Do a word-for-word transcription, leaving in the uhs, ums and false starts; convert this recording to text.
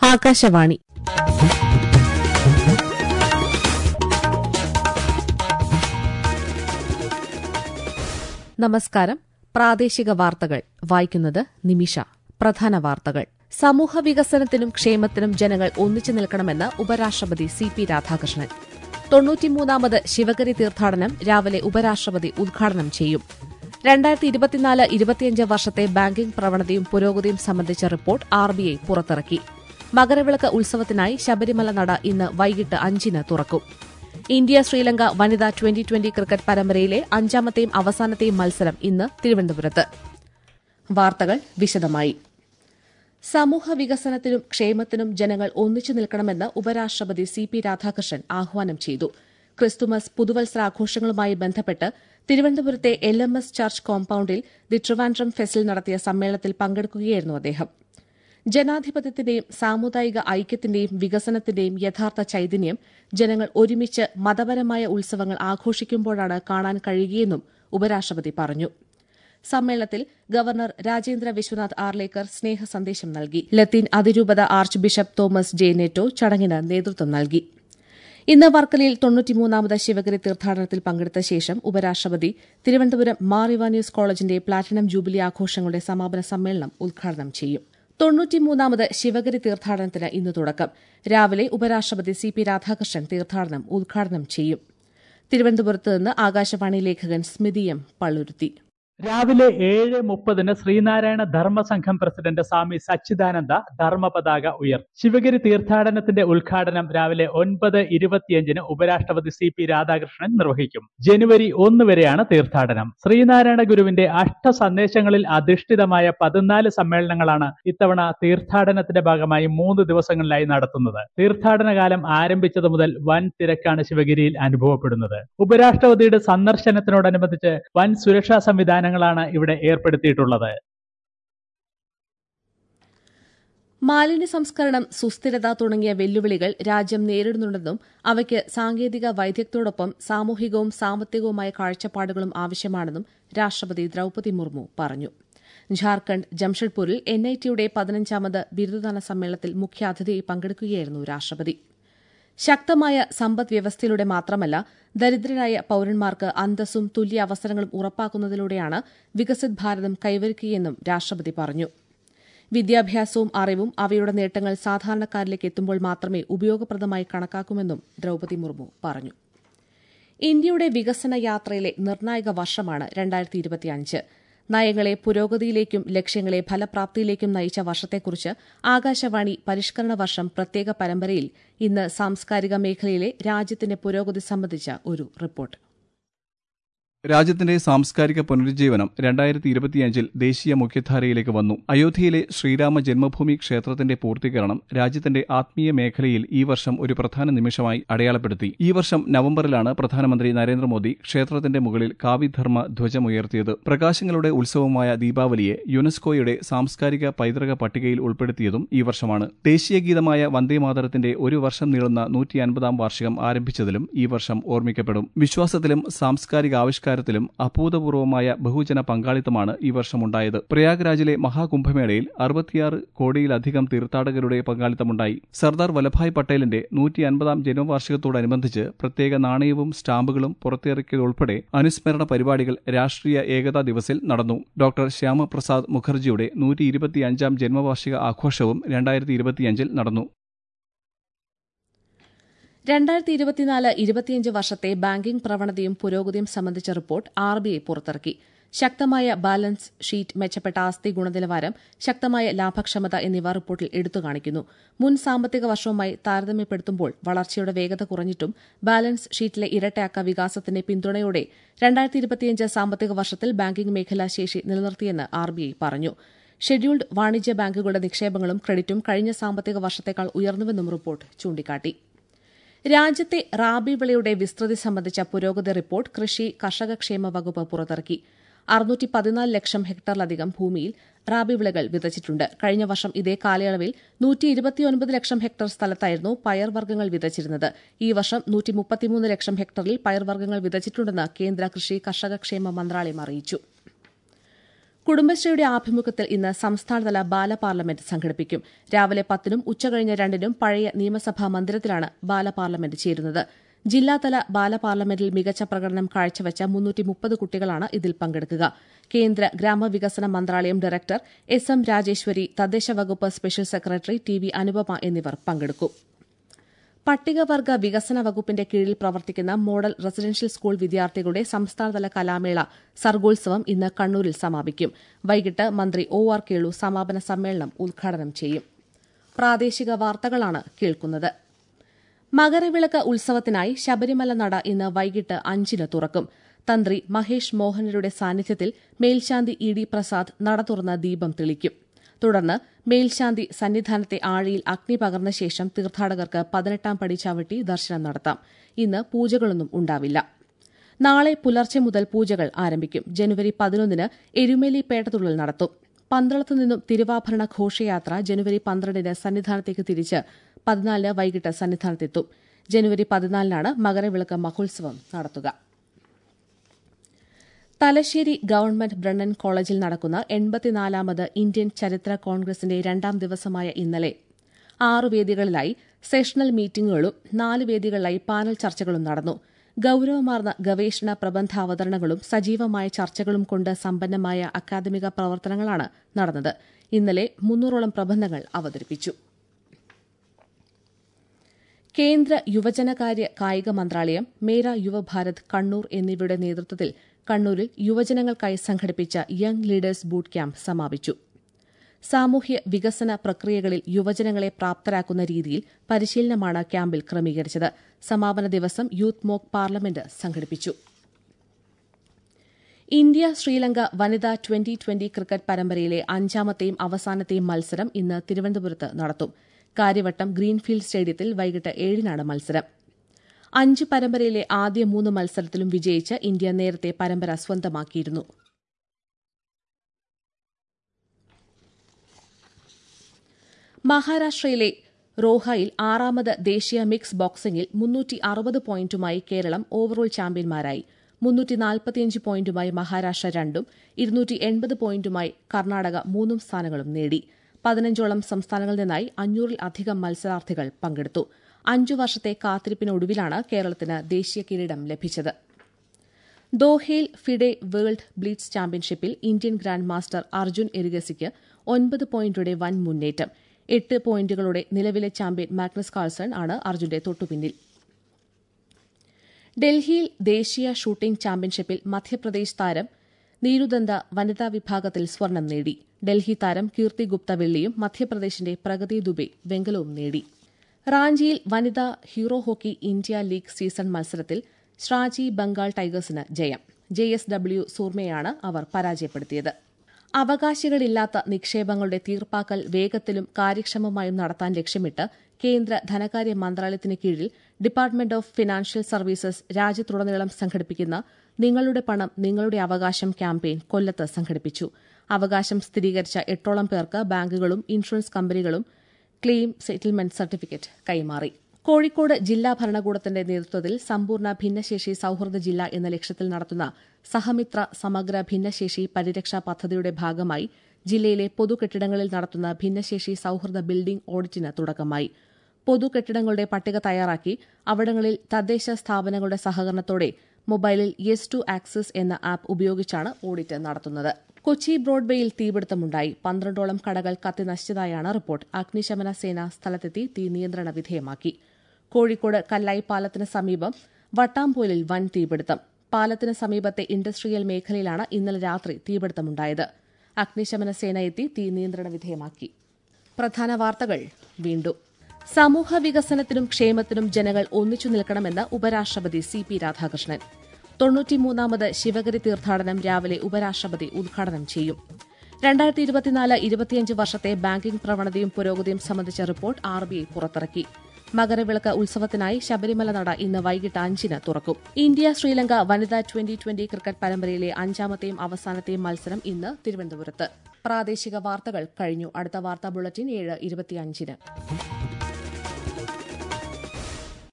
ആകാശവാണി. നമസ്കാരം. പ്രാദേശിക വാർത്തകൾ വായിക്കുന്നത് നിമിഷ. പ്രധാന വാർത്തകൾ. സമൂഹ വികസനത്തിനും ക്ഷേമത്തിനും ജനങ്ങൾ ഒന്നിച്ചു നിൽക്കണമെന്ന് ഉപരാഷ്ട്രപതി സി പി രാധാകൃഷ്ണൻ. തൊണ്ണൂറ്റിമൂന്നാമത് ശിവഗിരി തീർത്ഥാടനം രാവിലെ ഉപരാഷ്ട്രപതി ഉദ്ഘാടനം ചെയ്യും. രണ്ടായിരത്തി ഇരുപത്തിനാല് ഇരുപത്തിയഞ്ച് വർഷത്തെ ബാങ്കിംഗ് പ്രവണതയും പുരോഗതിയും സംബന്ധിച്ച റിപ്പോർട്ട് ആർ ബി ഐ പുറത്തിറക്കി. മകരവിളക്ക് ഉത്സവത്തിനായി ശബരിമല നട ഇന്ന് വൈകിട്ട് അഞ്ചിന് തുറക്കും. ഇന്ത്യ ശ്രീലങ്ക വനിതാ ട്വന്റി ട്വന്റി ക്രിക്കറ്റ് പരമ്പരയിലെ അഞ്ചാമത്തെയും അവസാനത്തെയും മത്സരം ഇന്ന് തിരുവനന്തപുരത്ത്. വാർത്തകൾ വിശദമായി. സമൂഹ വികസനത്തിനും ക്ഷേമത്തിനും ജനങ്ങൾ ഒന്നിച്ചു നിൽക്കണമെന്ന് ഉപരാഷ്ട്രപതി സി പി രാധാകൃഷ്ണൻ ആഹ്വാനം ചെയ്തു. ക്രിസ്തുമസ് പുതുവത്സരാഘോഷങ്ങളുമായി ബന്ധപ്പെട്ട് തിരുവനന്തപുരത്തെ എൽ എം എസ് ചർച്ച് കോമ്പൌണ്ടിൽ ദി ട്രിവാൻഡ്രം ഫെസ്റ്റിൽ നടത്തിയ സമ്മേളനത്തിൽ പങ്കെടുക്കുകയായിരുന്നു അദ്ദേഹം. ജനാധിപത്യത്തിന്റെയും സാമുദായിക ഐക്യത്തിന്റെയും വികസനത്തിന്റെയും യഥാർത്ഥ ചൈതന്യം ജനങ്ങൾ ഒരുമിച്ച് മതപരമായ ഉത്സവങ്ങൾ ആഘോഷിക്കുമ്പോഴാണ് കാണാൻ കഴിയുകയെന്നും ഉപരാഷ്ട്രപതി പറഞ്ഞു. സമ്മേളനത്തിൽ ഗവർണർ രാജേന്ദ്ര വിശ്വനാഥ് ആർലേക്കർ സ്നേഹ സന്ദേശം നൽകി. ലത്തീൻ അതിരൂപത archbishop Thomas J Netto ചടങ്ങിന് നേതൃത്വം നൽകി. ഇന്ന് വർക്കലയിൽ തൊണ്ണൂറ്റിമൂന്നാമത് ശിവഗിരി തീർത്ഥാടനത്തിൽ പങ്കെടുത്ത ശേഷം ഉപരാഷ്ട്രപതി തിരുവനന്തപുരം മാർ ഇവാനിയോസ് കോളേജിന്റെ പ്ലാറ്റിനം ജൂബിലി ആഘോഷങ്ങളുടെ സമാപന സമ്മേളനം ഉദ്ഘാടനം ചെയ്യും. തൊണ്ണൂറ്റിമൂന്നാമത് ശിവഗിരി തീർത്ഥാടനത്തിന് ഇന്ന് തുടക്കം. രാവിലെ ഉപരാഷ്ട്രപതി സി പി രാധാകൃഷ്ണൻ തീർത്ഥാടനം ഉദ്ഘാടനം ചെയ്യും. തിരുവനന്തപുരത്ത് നിന്ന് ആകാശവാണി ലേഖകൻ സ്മിതി എം പള്ളുരുത്തി. രാവിലെ ഏഴ് മുപ്പതിന് ശ്രീനാരായണ ധർമ്മസംഘം പ്രസിഡന്റ് സ്വാമി സച്ചിദാനന്ദ ധർമ്മപതാക ഉയർത്തും. ശിവഗിരി തീർത്ഥാടനത്തിന്റെ ഉദ്ഘാടനം രാവിലെ ഒൻപത് ഇരുപത്തിയഞ്ചിന് ഉപരാഷ്ട്രപതി സി പി രാധാകൃഷ്ണൻ നിർവഹിക്കും. ജനുവരി ഒന്ന് വരെയാണ് തീർത്ഥാടനം. ശ്രീനാരായണ ഗുരുവിന്റെ അഷ്ട സന്ദേശങ്ങളിൽ അധിഷ്ഠിതമായ പതിനാല് സമ്മേളനങ്ങളാണ് ഇത്തവണ തീർത്ഥാടനത്തിന്റെ ഭാഗമായി മൂന്ന് ദിവസങ്ങളിലായി നടത്തുന്നത്. തീർത്ഥാടന കാലം ആരംഭിച്ചത് മുതൽ വൻ തിരക്കാണ് ശിവഗിരിയിൽ അനുഭവപ്പെടുന്നത്. ഉപരാഷ്ട്രപതിയുടെ സന്ദർശനത്തിനോടനുബന്ധിച്ച് വൻ സുരക്ഷാ സംവിധാനം ാണ് ഇവിടെ ഏർപ്പെടുത്തിയിട്ടുള്ളത്. മാലിന്യ സംസ്കരണം, സുസ്ഥിരത തുടങ്ങിയ വെല്ലുവിളികൾ രാജ്യം നേരിടുന്നുണ്ടെന്നും അവയ്ക്ക് സാങ്കേതിക വൈദഗ്ധ്യത്തോടൊപ്പം സാമൂഹികവും സാമ്പത്തികവുമായ കാഴ്ചപ്പാടുകളും ആവശ്യമാണെന്നും രാഷ്ട്രപതി ദ്രൌപദി മുർമു പറഞ്ഞു. ഝാർഖണ്ഡ് ജംഷഡ്പൂരിൽ എൻ ഐ ടിയുടെ പതിനഞ്ചാമത് ബിരുദദാന സമ്മേളനത്തിൽ മുഖ്യാതിഥിയായി പങ്കെടുക്കുകയായിരുന്നു രാഷ്ട്രപതി. ശക്തമായ സമ്പദ് വ്യവസ്ഥയിലൂടെ മാത്രമല്ല, ദരിദ്രരായ പൌരന്മാർക്ക് അന്തസ്സും തുല്യ അവസരങ്ങളും ഉറപ്പാക്കുന്നതിലൂടെയാണ് വികസിത് ഭാരതം കൈവരിക്കുകയെന്നും രാഷ്ട്രപതി പറഞ്ഞു. വിദ്യാഭ്യാസവും അറിവും അവയുടെ നേട്ടങ്ങൾ സാധാരണക്കാരിലേക്ക് എത്തുമ്പോൾ മാത്രമേ ഉപയോഗപ്രദമായി കണക്കാക്കുമെന്നും ദ്രൌപദി മുർമു പറഞ്ഞു. ഇന്ത്യയുടെ വികസന യാത്രയിലെ നിർണായക വർഷമാണ് രണ്ടായിരത്തി ഇരുപത്തിയഞ്ച്. നയങ്ങളെ പുരോഗതിയിലേക്കും ലക്ഷ്യങ്ങളെ ഫലപ്രാപ്തിയിലേക്കും നയിച്ച വർഷത്തെക്കുറിച്ച് ആകാശവാണി പരിഷ്കരണ വർഷം പ്രത്യേക പരമ്പരയിൽ ഇന്ന് സാംസ്കാരിക മേഖലയിലെ രാജ്യത്തിന്റെ പുരോഗതി സംബന്ധിച്ച ഒരു റിപ്പോർട്ട്. രാജ്യത്തിന്റെ സാംസ്കാരിക പുനരുജ്ജീവനം രണ്ടായിരത്തി ഇരുപത്തിയഞ്ചിൽ ദേശീയ മുഖ്യധാരയിലേക്ക് വന്നു. അയോധ്യയിലെ ശ്രീരാമ ജന്മഭൂമി ക്ഷേത്രത്തിന്റെ പൂർത്തീകരണം രാജ്യത്തിന്റെ ആത്മീയ മേഖലയിൽ ഈ വർഷം ഒരു പ്രധാന നിമിഷമായി അടയാളപ്പെടുത്തി. ഈ വർഷം നവംബറിലാണ് പ്രധാനമന്ത്രി നരേന്ദ്രമോദി ക്ഷേത്രത്തിന്റെ മുകളിൽ കാവിധർമ്മ ധ്വജമുയർത്തിയത്. പ്രകാശങ്ങളുടെ ഉത്സവമായ ദീപാവലിയെ യുനെസ്കോയുടെ സാംസ്കാരിക പൈതൃക പട്ടികയിൽ ഉൾപ്പെടുത്തിയതും ഈ വർഷമാണ്. ദേശീയ ഗീതമായ വന്ദേമാതരത്തിന്റെ ഒരു വർഷം നീളുന്ന നൂറ്റി അൻപതാം വാർഷികം ആരംഭിച്ചതിലും ഈ വർഷം ഓർമ്മിക്കപ്പെടും. വിശ്വാസത്തിലും സാംസ്കാരിക ആവിഷ്കാരം ത്തിലും അഭൂതപൂർവമായ ബഹുജന പങ്കാളിത്തമാണ് ഈ വർഷമുണ്ടായത്. പ്രയാഗ്രാജിലെ മഹാകുംഭമേളയിൽ അറുപത്തിയാറ് കോടിയിലധികം തീർത്ഥാടകരുടെ പങ്കാളിത്തമുണ്ടായി. സർദാർ വല്ലഭായ് പട്ടേലിന്റെ നൂറ്റി അൻപതാം ജന്മവാർഷികത്തോടനുബന്ധിച്ച് പ്രത്യേക നാണയവും സ്റ്റാമ്പുകളും പുറത്തിറക്കിയതുൾപ്പെടെ അനുസ്മരണ പരിപാടികൾ രാഷ്ട്രീയ ഏകതാ ദിവസിൽ നടന്നു. ഡോക്ടർ ശ്യാമപ്രസാദ് മുഖർജിയുടെ നൂറ്റി ഇരുപത്തിയഞ്ചാം ജന്മവാർഷിക ആഘോഷവും രണ്ടായിരത്തി ഇരുപത്തിയഞ്ചിൽ നടന്നു. രണ്ടായിരത്തി ഇരുപത്തിനാല് ഇരുപത്തിയഞ്ച് വർഷത്തെ ബാങ്കിംഗ് പ്രവണതയും പുരോഗതിയും സംബന്ധിച്ച റിപ്പോർട്ട് ആർ ബി ഐ പുറത്തിറക്കി. ശക്തമായ ബാലൻസ് ഷീറ്റ്, മെച്ചപ്പെട്ട ആസ്തി ഗുണനിലവാരം, ശക്തമായ ലാഭക്ഷമത എന്നിവ റിപ്പോർട്ടിൽ എടുത്തുകാണിക്കുന്നു. മുൻ സാമ്പത്തിക വർഷവുമായി താരതമ്യപ്പെടുത്തുമ്പോൾ വളർച്ചയുടെ വേഗത കുറഞ്ഞിട്ടും ബാലൻസ് ഷീറ്റിലെ ഇരട്ടയാക്ക വികാസത്തിന്റെ പിന്തുണയോടെ രണ്ടായിരത്തി ഇരുപത്തിയഞ്ച് സാമ്പത്തിക വർഷത്തിൽ ബാങ്കിംഗ് മേഖലാ ശേഷി നിലനിർത്തിയെന്ന് ആർ ബി ഐ പറഞ്ഞു. ഷെഡ്യൂൾഡ് വാണിജ്യ ബാങ്കുകളുടെ നിക്ഷേപങ്ങളും ക്രെഡിറ്റും കഴിഞ്ഞ സാമ്പത്തിക വർഷത്തേക്കാൾ ഉയർന്നുവെന്നും റിപ്പോർട്ട് ചൂണ്ടിക്കാട്ടി. രാജ്യത്തെ റാബി വിളയുടെ വിസ്തൃതി സംബന്ധിച്ച പുരോഗതി റിപ്പോർട്ട് കൃഷി കർഷകക്ഷേമ വകുപ്പ് പുറത്തിറക്കി. അറുന്നൂറ്റി പതിനാല് ലക്ഷം ഹെക്ടറിലധികം ഭൂമിയിൽ റാബി വിളകൾ വിതച്ചിട്ടുണ്ട്. കഴിഞ്ഞ വർഷം ഇതേ കാലയളവിൽ നൂറ്റി ഇരുപത്തിയൊൻപത് ലക്ഷം ഹെക്ടർ സ്ഥലത്തായിരുന്നു പയർവർഗ്ഗങ്ങൾ വിതച്ചിരുന്നത്. ഈ വർഷം നൂറ്റി മുപ്പത്തിമൂന്ന് ലക്ഷം ഹെക്ടറിൽ പയർവർഗ്ഗങ്ങൾ വിതച്ചിട്ടുണ്ടെന്ന് കേന്ദ്ര കൃഷി കർഷകക്ഷേമ മന്ത്രാലയം അറിയിച്ചു. കുടുംബശ്രീയുടെ ആഭിമുഖ്യത്തിൽ ഇന്ന് സംസ്ഥാനതല ബാലപാർലമെന്റ് സംഘടിപ്പിക്കും. രാവിലെ പത്തിനും ഉച്ചകഴിഞ്ഞ് രണ്ടിനും പഴയ നിയമസഭാ മന്ദിരത്തിലാണ് ബാലപാർലമെന്റ് ചേരുന്നത്. ജില്ലാതല ബാലപാർലമെന്റിൽ മികച്ച പ്രകടനം കാഴ്ചവച്ച മുന്നൂറ്റി മുപ്പത് കുട്ടികളാണ് ഇതിൽ പങ്കെടുക്കുക. കേന്ദ്ര ഗ്രാമവികസന മന്ത്രാലയം ഡയറക്ടർ എസ് എം രാജേശ്വരി, തദ്ദേശ വകുപ്പ് special secretary T V Anupama എന്നിവർ പങ്കെടുക്കും. പട്ടികവർഗ വികസന വകുപ്പിന്റെ കീഴിൽ പ്രവർത്തിക്കുന്ന മോഡൽ റെസിഡൻഷ്യൽ സ്കൂൾ വിദ്യാർത്ഥികളുടെ സംസ്ഥാനതല കലാമേള സർഗോത്സവം ഇന്ന് കണ്ണൂരിൽ സമാപിക്കും. വൈകിട്ട് മന്ത്രി ഒ ആർ കേളു സമാപന സമ്മേളനം ഉദ്ഘാടനം ചെയ്യും. പ്രാദേശിക വാർത്തകളാണ് കേൾക്കുന്നത്. മകരവിളക്ക് ഉത്സവത്തിനായി ശബരിമല നട ഇന്ന് വൈകിട്ട് അഞ്ചിന് തുറക്കും. തന്ത്രി മഹേഷ് മോഹനരുടെ സാന്നിധ്യത്തിൽ മേൽശാന്തി ഇ ഡി പ്രസാദ് നട തുറന്ന് ദീപം തെളിക്കും. തുടർന്ന് മേൽശാന്തി സന്നിധാനത്തെ ആഴിയിൽ അഗ്നി പകർന്ന ശേഷം തീർത്ഥാടകർക്ക് പതിനെട്ടാം പടി ചവിട്ടി ദർശനം നടത്താം. ഇന്ന് പൂജകളൊന്നും ഉണ്ടാവില്ല. നാളെ പുലർച്ചെ മുതൽ പൂജകൾ ആരംഭിക്കും. ജനുവരി പതിനൊന്നിന് എരുമേലി പേട്ടതുള്ളൽ നടത്തും. പന്തളത്തു നിന്നും തിരുവാഭരണ ഘോഷയാത്ര ജനുവരി പന്ത്രണ്ടിന് സന്നിധാനത്തേക്ക് തിരിച്ച് പതിനാലിന് വൈകിട്ട് സന്നിധാനത്തെത്തും. ജനുവരി പതിനാലിനാണ് മകരവിളക്ക് മഹോത്സവം നടത്തുക. തലശ്ശേരി ഗവൺമെന്റ് ബ്രണ്ണൻ കോളേജിൽ നടക്കുന്ന എൺപത്തിനാലാമത് ഇന്ത്യൻ ചരിത്ര കോൺഗ്രസിന്റെ രണ്ടാം ദിവസമായ ഇന്നലെ ആറ് വേദികളിലായി സെഷണൽ മീറ്റിംഗുകളും നാല് വേദികളിലായി പാനൽ ചർച്ചകളും നടന്നു. ഗൌരവമാർന്ന ഗവേഷണ പ്രബന്ധാവതരണങ്ങളും സജീവമായ ചർച്ചകളും കൊണ്ട് സമ്പന്നമായ അക്കാദമിക പ്രവർത്തനങ്ങളാണ് നടന്നത്. ഇന്നലെ മുന്നൂറോളം പ്രബന്ധങ്ങൾ അവതരിപ്പിച്ചു. കേന്ദ്ര യുവജനകാര്യ കായിക മന്ത്രാലയം, മേര യുവഭാരത് കണ്ണൂർ എന്നിവയുടെ നേതൃത്വത്തിൽ കണ്ണൂരിൽ യുവജനങ്ങൾക്കായി സംഘടിപ്പിച്ച യങ് ലീഡേഴ്സ് ബൂട്ട് ക്യാമ്പ് സമാപിച്ചു. സാമൂഹ്യ വികസന പ്രക്രിയകളിൽ യുവജനങ്ങളെ പ്രാപ്തരാക്കുന്ന രീതിയിൽ പരിശീലനമാണ് ക്യാമ്പിൽ ക്രമീകരിച്ചത്. സമാപന ദിവസം യൂത്ത് മോക്ക് പാർലമെന്റ് സംഘടിപ്പിച്ചു. ഇന്ത്യ ശ്രീലങ്ക വനിതാ ട്വന്റി ട്വന്റി ക്രിക്കറ്റ് പരമ്പരയിലെ അഞ്ചാമത്തെയും അവസാനത്തെയും മത്സരം ഇന്ന് തിരുവനന്തപുരത്ത് നടത്തും. കാര്യവട്ടം ഗ്രീൻഫീൽഡ് സ്റ്റേഡിയത്തിൽ വൈകിട്ട് ഏഴിനാണ് മത്സരം. അഞ്ച് പരമ്പരയിലെ ആദ്യ മൂന്ന് മത്സരത്തിലും വിജയിച്ച് ഇന്ത്യ നേരത്തെ പരമ്പര സ്വന്തമാക്കിയിരുന്നു. മഹാരാഷ്ട്രയിലെ റോഹയിൽ ആറാമത് ദേശീയ മിക്സ് ബോക്സിംഗിൽ മുന്നൂറ്റി അറുപത് പോയിന്റുമായി കേരളം ഓവറോൾ ചാമ്പ്യന്മാരായി. മുന്നൂറ്റി നാൽപ്പത്തിയഞ്ച് പോയിന്റുമായി മഹാരാഷ്ട്ര രണ്ടും ഇരുന്നൂറ്റി എൺപത് പോയിന്റുമായി കർണാടക മൂന്നും സ്ഥാനങ്ങളും നേടി. പതിനഞ്ചോളം സംസ്ഥാനങ്ങളിൽ നിന്നായി അഞ്ഞൂറിൽ അധികം മത്സരാർത്ഥികൾ പങ്കെടുത്തു. അഞ്ചു വർഷത്തെ കാത്തിരിപ്പിനൊടുവിലാണ് കേരളത്തിന് ദേശീയ കിരീടം ലഭിച്ചത്. ദോഹയിൽ ഫിഡെ വേൾഡ് ബ്ലീറ്റ്സ് ചാമ്പ്യൻഷിപ്പിൽ ഇന്ത്യൻ ഗ്രാൻഡ് മാസ്റ്റർ അർജുൻ എരിഗസിക്ക് ഒൻപത് പോയിന്റുടെ വൻ മുന്നേറ്റം. എട്ട് പോയിന്റുകളുടെ നിലവിലെ ചാമ്പ്യൻ മാഗ്നസ് കാൾസൺ ആണ് അർജുന്റെ തൊട്ടുപിന്നിൽ. ഡൽഹിയിൽ ദേശീയ ഷൂട്ടിംഗ് ചാമ്പ്യൻഷിപ്പിൽ മധ്യപ്രദേശ് താരം നീരുദന്ത വനിതാ വിഭാഗത്തിൽ സ്വർണം നേടി. ഡൽഹി താരം കീർത്തി ഗുപ്ത വെള്ളിയും മധ്യപ്രദേശിന്റെ പ്രഗതി ദുബെ വെങ്കലവും നേടി. റാഞ്ചിയിൽ വനിതാ hero hockey India league season മത്സരത്തിൽ ശ്രാജി ബംഗാൾ ടൈഗേഴ്സിന് ജയം. ജെ എസ് ഡബ്ല്യു സൂർമയാണ് അവർ പരാജയപ്പെടുത്തിയത്. അവകാശികളില്ലാത്ത നിക്ഷേപങ്ങളുടെ തീർപ്പാക്കൽ വേഗത്തിലും കാര്യക്ഷമമായും നടത്താൻ ലക്ഷ്യമിട്ട് കേന്ദ്ര ധനകാര്യ മന്ത്രാലയത്തിന് കീഴിൽ ഡിപ്പാർട്ട്മെന്റ് ഓഫ് ഫിനാൻഷ്യൽ സർവീസസ് രാജ്യത്തുടനീളം സംഘടിപ്പിക്കുന്ന നിങ്ങളുടെ പണം നിങ്ങളുടെ അവകാശം ക്യാമ്പയിൻ കൊല്ലത്ത് സംഘടിപ്പിച്ചു. അവകാശം സ്ഥിരീകരിച്ച എട്ടോളം പേർക്ക് ബാങ്കുകളും ഇൻഷുറൻസ് കമ്പനികളും ക്ലെയിം സെറ്റിൽമെന്റ് സർട്ടിഫിക്കറ്റ് കൈമാറി. കോഴിക്കോട് ജില്ലാ ഭരണകൂടത്തിന്റെ നേതൃത്വത്തിൽ സമ്പൂർണ്ണ ഭിന്നശേഷി സൌഹൃദ ജില്ല എന്ന ലക്ഷ്യത്തിൽ നടത്തുന്ന സഹമിത്ര സമഗ്ര ഭിന്നശേഷി പരിരക്ഷാ പദ്ധതിയുടെ ഭാഗമായി ജില്ലയിലെ പൊതുകെട്ടിടങ്ങളിൽ നടത്തുന്ന ഭിന്നശേഷി സൌഹൃദ ബിൽഡിംഗ് ഓഡിറ്റിന് തുടക്കമായി. പൊതുകെട്ടിടങ്ങളുടെ പട്ടിക തയ്യാറാക്കി അവിടങ്ങളിൽ തദ്ദേശ സ്ഥാപനങ്ങളുടെ സഹകരണത്തോടെ മൊബൈലിൽ യെസ് ടു ആക്സസ് എന്ന ആപ്പ് ഉപയോഗിച്ചാണ് ഓഡിറ്റ് നടത്തുന്നത്. കൊച്ചി ബ്രോഡ്വേയിൽ തീപിടുത്തമുണ്ടായി. പന്ത്രണ്ടോളം കടകൾ കത്തിനശിച്ചതായാണ് റിപ്പോർട്ട്. അഗ്നിശമന സേന സ്ഥലത്തെത്തി തീ നിയന്ത്രണ വിധേയമാക്കി. കോഴിക്കോട് കല്ലായി പാലത്തിന് സമീപം വട്ടാംപോലിൽ വൻ തീപിടുത്തം. പാലത്തിന് സമീപത്തെ ഇൻഡസ്ട്രിയൽ മേഖലയിലാണ് ഇന്നലെ രാത്രി തീപിടുത്തമുണ്ടായത്. അഗ്നിശമന സേന എത്തി തീ നിയന്ത്രണ വിധേയമാക്കി. പ്രധാന വാർത്തകൾ വീണ്ടും. സമൂഹ വികസനത്തിനും ക്ഷേമത്തിനും ജനങ്ങൾ ഒന്നിച്ചു നിൽക്കണമെന്ന് ഉപരാഷ്ട്രപതി സി പി രാധാകൃഷ്ണൻ. തൊണ്ണൂറ്റിമൂന്നാമത് ശിവഗിരി തീർത്ഥാടനം രാവിലെ ഉപരാഷ്ട്രപതി ഉദ്ഘാടനം ചെയ്യും. രണ്ടായിരത്തി ഇരുപത്തിനാല് ഇരുപത്തിയഞ്ച് വർഷത്തെ ബാങ്കിംഗ് പ്രവണതയും പുരോഗതിയും സംബന്ധിച്ച റിപ്പോർട്ട് ആർ ബി ഐ പുറത്തിറക്കി. മകരവിളക്ക് ഉത്സവത്തിനായി ശബരിമല നട ഇന്ന് വൈകിട്ട് അഞ്ചിന് തുറക്കും. ഇന്ത്യ ശ്രീലങ്ക വനിതാ ട്വന്റി ട്വന്റി ക്രിക്കറ്റ് പരമ്പരയിലെ അഞ്ചാമത്തെയും അവസാനത്തെയും മത്സരം ഇന്ന് തിരുവനന്തപുരത്ത്. പ്രാദേശിക വാർത്തകൾ കഴിഞ്ഞു. അടുത്ത വാർത്താ ബുള്ളറ്റിൻ ഏഴ് ഇരുപത്തിയഞ്ചിന്.